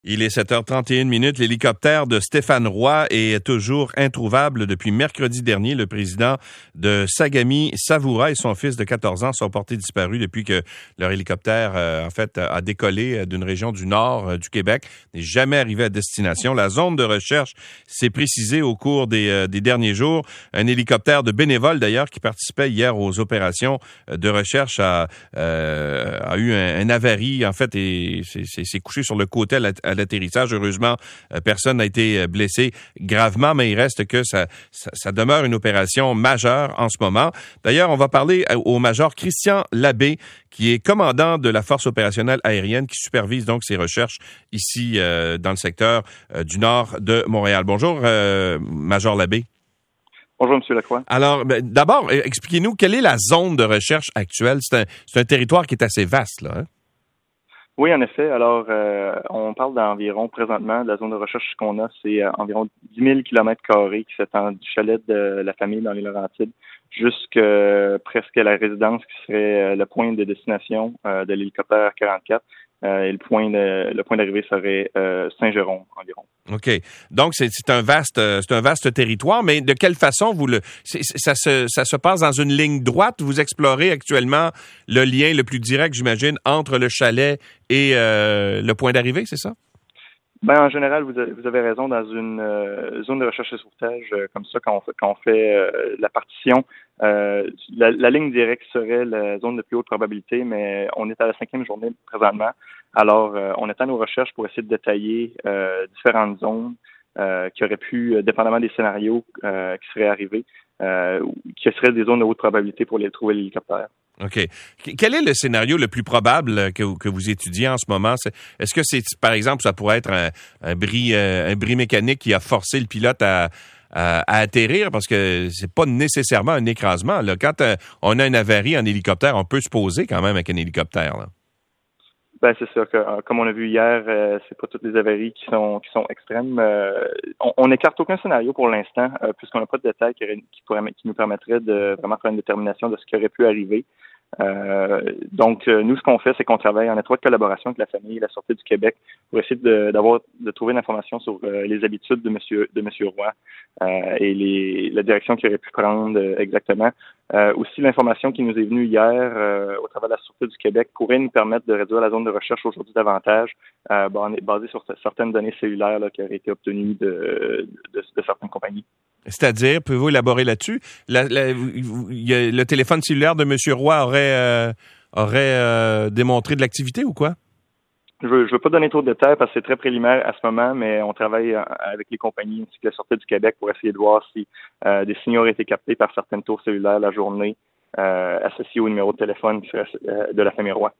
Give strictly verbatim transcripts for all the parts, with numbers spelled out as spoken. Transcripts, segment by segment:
Il est sept heures trente et une minutes. L'hélicoptère de Stéphane Roy est toujours introuvable depuis mercredi dernier. Le président de Sagami, Savoura, et son fils de quatorze ans sont portés disparus depuis que leur hélicoptère, euh, en fait, a décollé d'une région du nord euh, du Québec, n'est jamais arrivé à destination. La zone de recherche s'est précisée au cours des, euh, des derniers jours. Un hélicoptère de bénévoles, d'ailleurs, qui participait hier aux opérations de recherche a, euh, a eu un, un avarie, en fait, et s'est couché sur le côté à la, à l'atterrissage. Heureusement, personne n'a été blessé gravement, mais il reste que ça, ça, ça demeure une opération majeure en ce moment. D'ailleurs, on va parler au major Christian Labbé, qui est commandant de la force opérationnelle aérienne, qui supervise donc ces recherches ici euh, dans le secteur euh, du nord de Montréal. Bonjour, euh, major Labbé. Bonjour, M. Lacroix. Alors, ben, d'abord, expliquez-nous quelle est la zone de recherche actuelle. C'est un, c'est un territoire qui est assez vaste, là, hein? Oui, en effet. Alors, euh, on parle d'environ, présentement, de la zone de recherche qu'on a, c'est euh, environ dix mille kilomètres carrés qui s'étend du chalet de la famille dans les Laurentides jusqu'à euh, presque la résidence qui serait euh, le point de destination euh, de l'hélicoptère quarante-quatre. Euh, et le point de, le point d'arrivée serait euh, Saint-Jérôme environ. OK. Donc, c'est, c'est un vaste c'est un vaste territoire, mais de quelle façon vous le c'est, ça se ça se passe dans une ligne droite? Vous explorez actuellement le lien le plus direct, j'imagine, entre le chalet et euh, le point d'arrivée, c'est ça? Ben, en général, vous avez, vous avez raison, dans une euh, zone de recherche et sauvetage euh, comme ça, quand on fait, quand on fait euh, la partition, euh, la, la ligne directe serait la zone de plus haute probabilité, mais on est à la cinquième journée présentement. Alors, euh, on attend nos recherches pour essayer de détailler euh, différentes zones euh, qui auraient pu, euh, dépendamment des scénarios euh, qui seraient arrivés, euh, qui seraient des zones de haute probabilité pour les trouver l'hélicoptère. OK. Quel est le scénario le plus probable que vous, que vous étudiez en ce moment? C'est, est-ce que c'est, par exemple, ça pourrait être un, un bris, un bris mécanique qui a forcé le pilote à, à, à atterrir? Parce que c'est pas nécessairement un écrasement, là. Quand euh, on a une avarie en hélicoptère, on peut se poser quand même avec un hélicoptère, là. Ben c'est sûr que euh, comme on a vu hier, euh, c'est pas toutes les avaries qui sont qui sont extrêmes. Euh, on n'écarte aucun scénario pour l'instant, euh, puisqu'on n'a pas de détails qui, qui, pourrait, qui nous permettraient de vraiment faire une détermination de ce qui aurait pu arriver. Euh, donc, euh, nous, ce qu'on fait, c'est qu'on travaille en étroite collaboration avec la famille et la Sûreté du Québec pour essayer de, d'avoir, de trouver l'information sur euh, les habitudes de Monsieur, de Monsieur Roy euh, et les, la direction qu'il aurait pu prendre euh, exactement. Euh, aussi, l'information qui nous est venue hier euh, au travers de la Sûreté du Québec pourrait nous permettre de réduire la zone de recherche aujourd'hui davantage, euh, basée sur certaines données cellulaires là, qui auraient été obtenues de, de, de certaines compagnies. C'est-à-dire, pouvez-vous élaborer là-dessus? La, la, y a, le téléphone cellulaire de M. Roy aurait, euh, aurait euh, démontré de l'activité ou quoi? Je ne veux, veux pas donner trop de détails parce que c'est très préliminaire à ce moment, mais on travaille avec les compagnies ainsi que la Sûreté du Québec pour essayer de voir si euh, des signaux auraient été captés par certaines tours cellulaires la journée euh, associées au numéro de téléphone euh, de la famille Roy.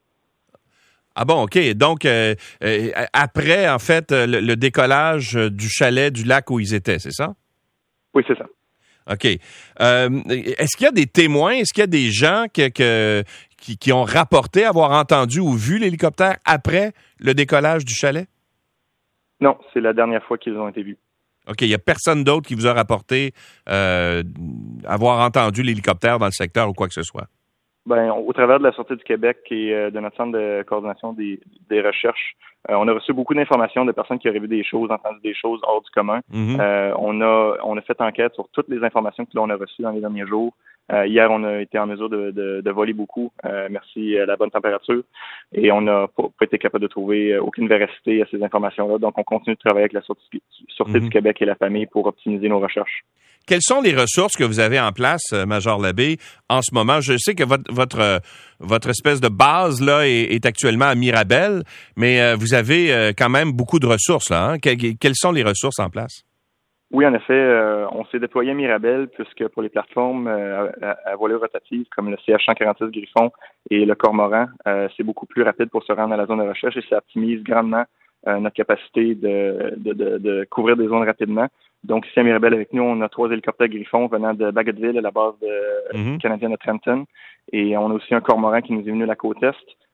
Ah bon, OK. Donc, euh, euh, après, en fait, le, le décollage du chalet du lac où ils étaient, c'est ça? Oui, c'est ça. OK. Euh, est-ce qu'il y a des témoins, est-ce qu'il y a des gens que, que, qui, qui ont rapporté avoir entendu ou vu l'hélicoptère après le décollage du chalet? Non, c'est la dernière fois qu'ils ont été vus. OK. Il n'y a personne d'autre qui vous a rapporté euh, avoir entendu l'hélicoptère dans le secteur ou quoi que ce soit? Ben, au travers de la Sûreté du Québec et euh, de notre centre de coordination des, des recherches, euh, on a reçu beaucoup d'informations de personnes qui auraient vu des choses, entendu des choses hors du commun. Mm-hmm. Euh, on a on a fait enquête sur toutes les informations que l'on a reçues dans les derniers jours. Euh, hier, on a été en mesure de, de, de voler beaucoup, euh, merci à la bonne température, et on n'a pas, pas été capable de trouver aucune véracité à ces informations-là. Donc, on continue de travailler avec la Sûreté, Sûreté mm-hmm. du Québec et la famille pour optimiser nos recherches. Quelles sont les ressources que vous avez en place, Major Labbé, en ce moment? Je sais que votre votre votre espèce de base là est, est actuellement à Mirabel, mais euh, vous avez euh, quand même beaucoup de ressources là. Hein? Que, quelles sont les ressources en place? Oui, en effet, euh, on s'est déployé à Mirabel puisque pour les plateformes euh, à, à volée rotative comme le C H cent quarante-six Griffon et le Cormoran, euh, c'est beaucoup plus rapide pour se rendre à la zone de recherche et ça optimise grandement euh, notre capacité de, de, de, de couvrir des zones rapidement. Donc, ici à Mirabel, avec nous, on a trois hélicoptères Griffon venant de Bagotville, à la base de, mm-hmm. canadienne de Trenton. Et on a aussi un Cormoran qui nous est venu de la côte Est,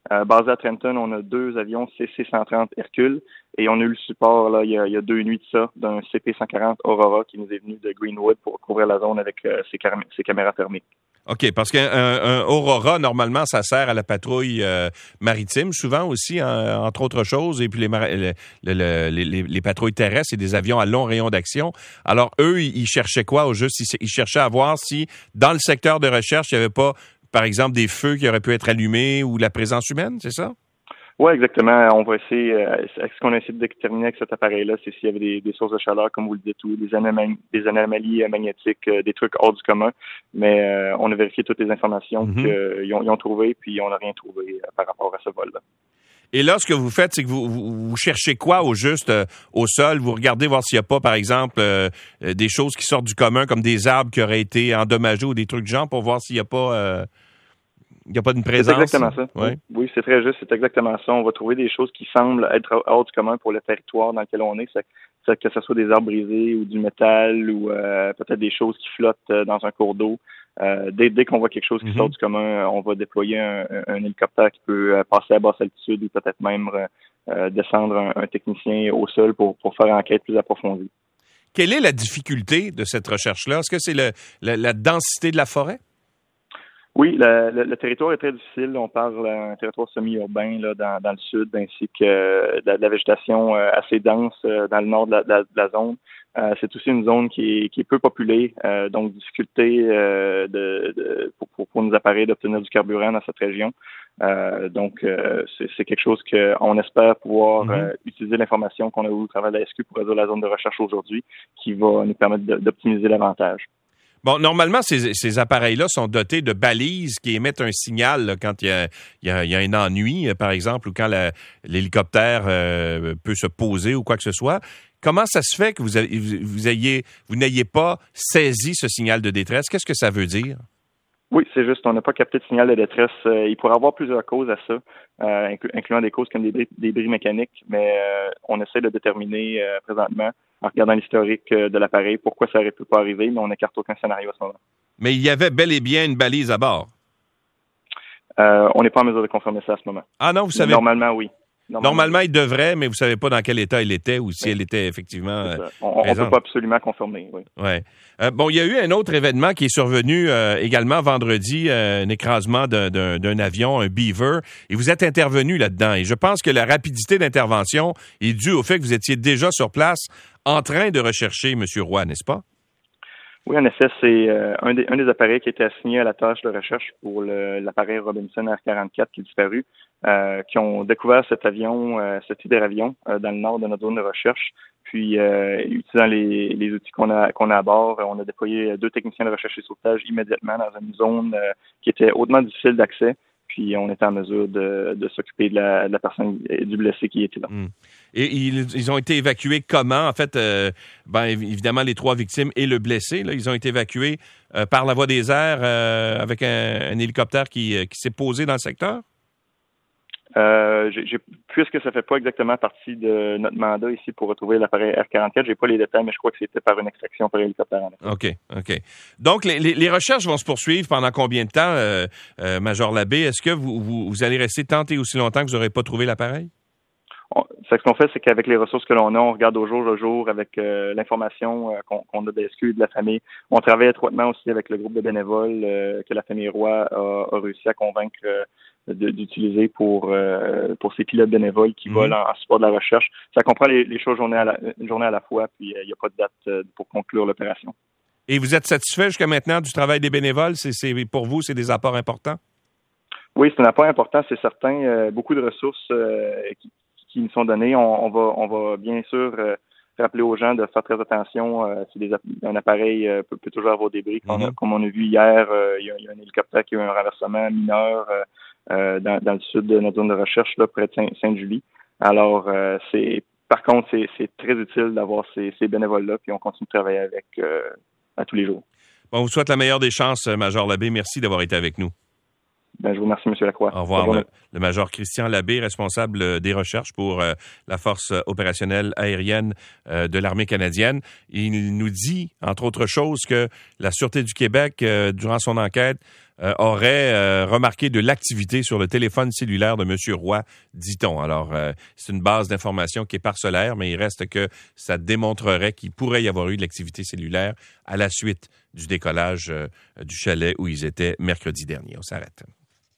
Euh, basé à Trenton, on a deux avions C C cent trente Hercule et on a eu le support là il y a, il y a deux nuits de ça d'un C P cent quarante Aurora qui nous est venu de Greenwood pour couvrir la zone avec euh, ses, car- ses caméras thermiques. OK, parce qu'un un, un Aurora, normalement, ça sert à la patrouille euh, maritime, souvent aussi, en, entre autres choses, et puis les, mar- le, le, le, les, les patrouilles terrestres et des avions à long rayon d'action. Alors, eux, ils cherchaient quoi au juste? Ils, ils cherchaient à voir si, dans le secteur de recherche, il n'y avait pas, par exemple, des feux qui auraient pu être allumés ou la présence humaine, c'est ça? Oui, exactement. On va essayer, euh, ce qu'on a essayé de déterminer avec cet appareil-là, c'est s'il y avait des, des sources de chaleur, comme vous le dites, ou des anomalies, des anomalies magnétiques, euh, des trucs hors du commun. Mais euh, on a vérifié toutes les informations mm-hmm. qu'ils ont, ils ont trouvées, puis on n'a rien trouvé euh, par rapport à ce vol-là. Et là, ce que vous faites, c'est que vous, vous, vous cherchez quoi au juste euh, au sol? Vous regardez voir s'il n'y a pas, par exemple, euh, des choses qui sortent du commun, comme des arbres qui auraient été endommagés ou des trucs de genre, pour voir s'il n'y a pas... Euh Il n'y a pas de présence? C'est exactement ça. Ouais. Oui, c'est très juste. C'est exactement ça. On va trouver des choses qui semblent être hors du commun pour le territoire dans lequel on est. C'est, c'est que ce soit des arbres brisés ou du métal ou euh, peut-être des choses qui flottent dans un cours d'eau. Euh, dès, dès qu'on voit quelque chose qui mm-hmm. sort du commun, on va déployer un, un hélicoptère qui peut passer à basse altitude ou peut-être même euh, descendre un, un technicien au sol pour, pour faire une enquête plus approfondie. Quelle est la difficulté de cette recherche-là? Est-ce que c'est le, la, la densité de la forêt? Oui, le, le, le territoire est très difficile. On parle d'un territoire semi-urbain là, dans, dans le sud, ainsi que euh, de, de la végétation euh, assez dense euh, dans le nord de la, de la, de la zone. Euh, c'est aussi une zone qui est, qui est peu populée, euh, donc difficulté euh, de, de, pour, pour, pour nos appareils d'obtenir du carburant dans cette région. Euh, donc, euh, c'est, c'est quelque chose qu'on espère pouvoir mm-hmm. euh, utiliser l'information qu'on a eue au travers de la S Q pour résoudre la zone de recherche aujourd'hui, qui va nous permettre de, d'optimiser l'avantage. Bon, normalement, ces, ces appareils-là sont dotés de balises qui émettent un signal là, quand il y a, il y a, il y a un ennui, par exemple, ou quand la, l'hélicoptère euh, peut se poser ou quoi que ce soit. Comment ça se fait que vous, avez, vous, ayez, vous n'ayez pas saisi ce signal de détresse? Qu'est-ce que ça veut dire? Oui, c'est juste, on n'a pas capté de signal de détresse. Euh, il pourrait y avoir plusieurs causes à ça, euh, inclu- incluant des causes comme des bris, des bris mécaniques, mais euh, on essaie de déterminer euh, présentement, en regardant l'historique euh, de l'appareil, pourquoi ça aurait pu pas arriver, mais on n'écarte aucun scénario à ce moment. Mais il y avait bel et bien une balise à bord? Euh, on n'est pas en mesure de confirmer ça à ce moment. Ah non, vous savez... Normalement, oui. Normalement, Normalement, il devrait, mais vous ne savez pas dans quel état il était ou si oui. elle était effectivement euh, On ne peut pas absolument confirmer, oui. Ouais. Euh, bon, il y a eu un autre événement qui est survenu euh, également vendredi, euh, un écrasement d'un, d'un, d'un avion, un Beaver, et vous êtes intervenu là-dedans. Et je pense que la rapidité d'intervention est due au fait que vous étiez déjà sur place en train de rechercher M. Roy, n'est-ce pas? Oui, en effet, c'est euh, un, des, un des appareils qui était assigné à la tâche de recherche pour le, l'appareil Robinson R quarante-quatre qui est disparu, euh, qui ont découvert cet avion, euh, cet hydravion euh, dans le nord de notre zone de recherche. Puis, euh, utilisant les, les outils qu'on a, qu'on a à bord, on a déployé deux techniciens de recherche et sauvetage immédiatement dans une zone euh, qui était hautement difficile d'accès. Puis, on était en mesure de, de s'occuper de la, de la personne, du blessé qui était là. Mmh. Et ils, ils ont été évacués comment? En fait, euh, ben, évidemment, les trois victimes et le blessé, là, ils ont été évacués euh, par la voie des airs euh, avec un, un hélicoptère qui, qui s'est posé dans le secteur? Euh, j'ai, j'ai, puisque ça fait pas exactement partie de notre mandat ici pour retrouver l'appareil R quarante-quatre, j'ai pas les détails, mais je crois que c'était par une extraction par hélicoptère. OK, OK. Donc, les, les, les recherches vont se poursuivre pendant combien de temps, euh, euh, Major Labbé? Est-ce que vous, vous, vous allez rester tant et aussi longtemps que vous n'aurez pas trouvé l'appareil? On, ce qu'on fait, c'est qu'avec les ressources que l'on a, on regarde au jour le jour avec euh, l'information euh, qu'on, qu'on a de la S Q et de la famille. On travaille étroitement aussi avec le groupe de bénévoles euh, que la famille Roy a, a réussi à convaincre euh, de, d'utiliser pour euh, pour ces pilotes bénévoles qui mmh. volent en, en support de la recherche. Ça comprend les, les choses journée à la, une journée à la fois, puis il euh, n'y a pas de date euh, pour conclure l'opération. Et vous êtes satisfait jusqu'à maintenant du travail des bénévoles? C'est, c'est, pour vous, c'est des apports importants? Oui, c'est un apport important, c'est certain. Euh, beaucoup de ressources euh, qui qui nous sont données. On, on va on va bien sûr euh, rappeler aux gens de faire très attention. Euh, si des, un appareil euh, peut, peut toujours avoir des bris. Comme, mm-hmm. comme on a vu hier, euh, il, y a, il y a un hélicoptère qui a eu un renversement mineur euh, euh, dans, dans le sud de notre zone de recherche, là, près de Saint, Sainte-Julie. Alors, euh, c'est par contre, c'est, c'est très utile d'avoir ces, ces bénévoles-là, puis on continue de travailler avec euh, à tous les jours. Bon, on vous souhaite la meilleure des chances, Major Labbé. Merci d'avoir été avec nous. Ben, je vous remercie, M. Lacroix. Au revoir. Le, le major Christian Labbé, responsable des recherches pour euh, la force opérationnelle aérienne euh, de l'armée canadienne. Il nous dit, entre autres choses, que la Sûreté du Québec, euh, durant son enquête, euh, aurait euh, remarqué de l'activité sur le téléphone cellulaire de M. Roy, dit-on. Alors, euh, c'est une base d'information qui est parcellaire, mais il reste que ça démontrerait qu'il pourrait y avoir eu de l'activité cellulaire à la suite du décollage euh, du chalet où ils étaient mercredi dernier. On s'arrête.